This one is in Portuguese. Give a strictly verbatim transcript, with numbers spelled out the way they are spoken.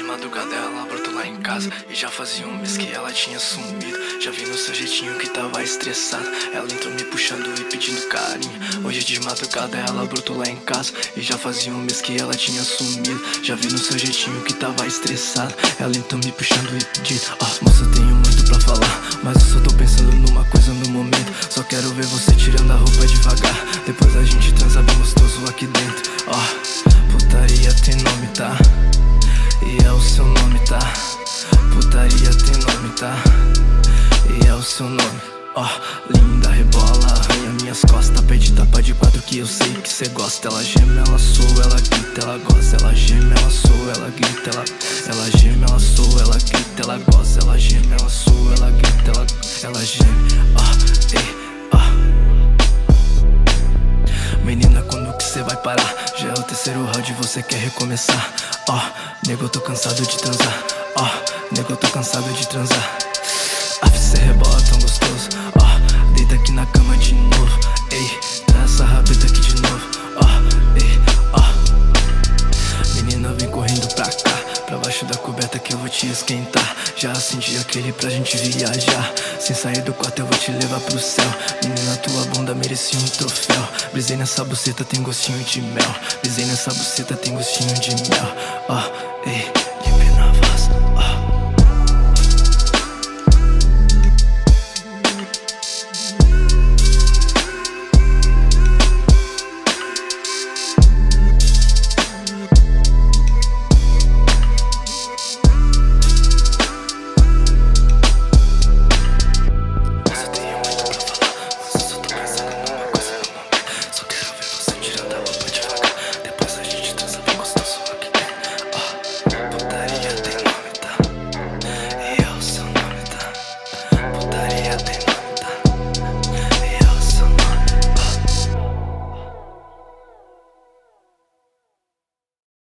madrugada ela brotou lá em casa e já fazia um mês que ela tinha sumido. Já vi no seu jeitinho que tava estressada. Ela entrou me puxando e pedindo carinho. Hoje de madrugada ela brotou lá em casa e já fazia um mês que ela tinha sumido. Já vi no seu jeitinho que tava estressada. Ela entrou me puxando e pedindo. Ó, oh, moça, eu tenho muito pra falar, mas eu só tô pensando numa coisa no momento. Só quero ver você tirando a roupa devagar. Depois a gente transa bem gostoso aqui dentro. Ó, oh, putaria tem nome, tá? E é o seu nome, tá? Putaria tem nome, tá? E é o seu nome. Ó, oh, linda, rebola, arranha minhas costas. Pede tapa de quatro que eu sei que cê gosta. Ela geme, ela soa, ela grita, ela goza. Ela geme, ela soa, ela grita, ela Ela geme, ela soa, ela grita, ela goza. Ela geme, ela soa, ela grita, ela Ela geme, ó, oh, ei, ó oh. Menina, quando que cê vai parar? Já é o terceiro round e você quer recomeçar. Ó, oh, nego, eu tô cansado de transar. Ó, oh, nego, eu tô cansado de transar. Ah, cê rebola tão gostoso. Ó, oh, deita aqui na cama de novo. Ei, traz essa rabeta aqui de novo. Ó, oh, ei, ó oh. Menina, vem correndo pra cá, pra baixo da coberta que eu vou te esquentar. Já acendi aquele pra gente viajar. Sem sair do quarto eu vou te levar pro céu. Menina, tua bunda merecia um troféu. Brisei nessa buceta, tem gostinho de mel. Brisei nessa buceta, tem gostinho de mel. Ó, oh, ei,